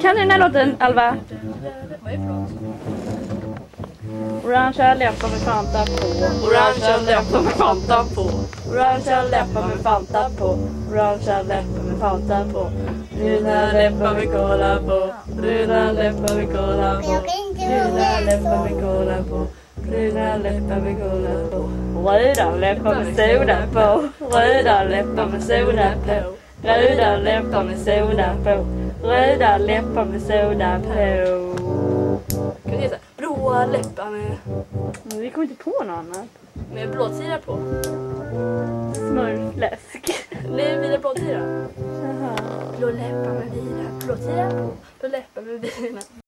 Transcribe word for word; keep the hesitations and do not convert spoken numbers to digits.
Kan du den här låten, Alva? Vad är det för låt? Orangea läppar med Fanta på. Orangea läppar med Fanta på. Orangea läppar med Fanta på. Orangea läppar med Fanta på. Bruna läppar med cola på. Bruna läppar med cola på. Bruna läppar med cola på. Bruna läppar med cola på. Röda läppar med soda på. Röda läppar med soda på. Röda läppar med soda på. Röda läppar med soda på. Kan vi säga blåa läppar med... Men vi kommer inte på något annat. Med blåtira på. Smörfläsk. Nej, vita blåtira. Jaha. Blå läppar med vita blåtira på. Blå läppar med vita